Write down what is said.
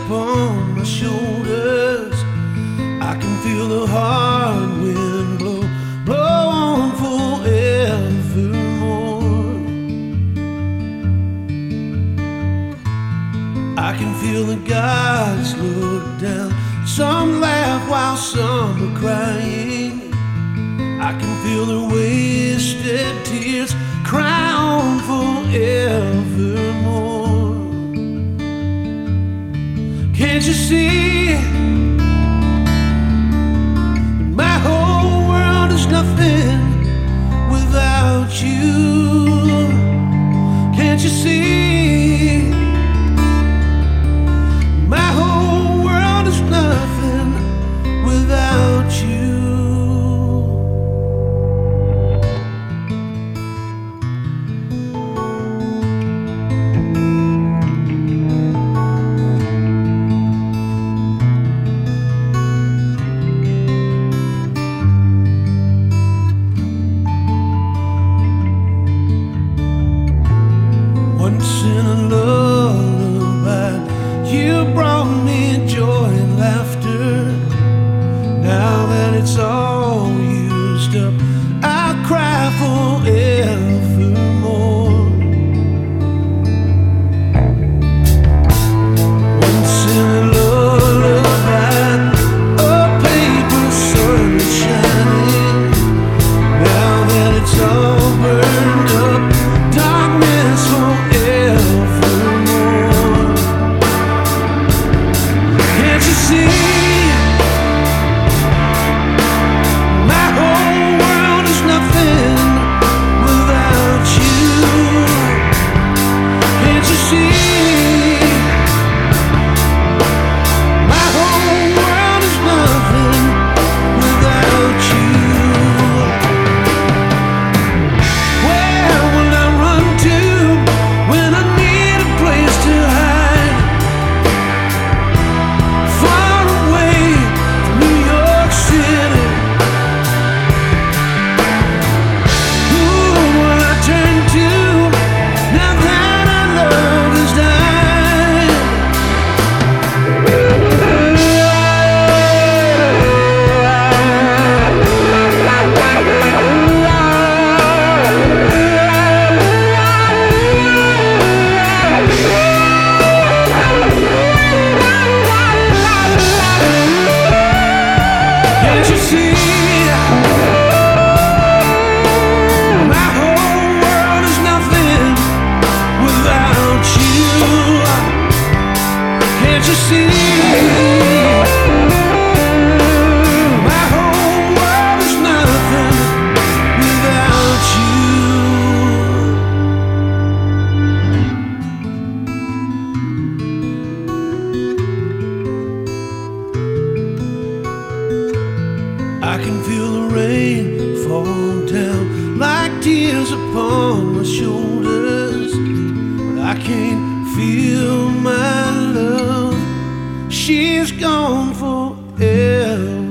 upon my shoulders. I can feel the hard wind blow, blow on forevermore. I can feel the gods look down. Some laugh while some are crying. I can feel the wasted tears crown forevermore. Can't you see that my whole world is nothing without you? Can't you see my whole world is nothing without you? Once in a lullaby, you brought me joy and laughter. Now that it's all used up, I cry forevermore. Once in a lullaby, a paper sun is shining. Now that it's all burned up, darkness forevermore. Can't you see? My whole world is nothing without you. Can't you see? My whole world is nothing without you. Where will I run to when I need a place to hide? Far away from New York City. Who will I turn to now that our love has died? Can't you see? My whole world is nothing without you. Can't you see? My whole world is nothing without you. I can feel the rain fall down like tears upon my shoulders, but I can't feel my love. She's gone forever.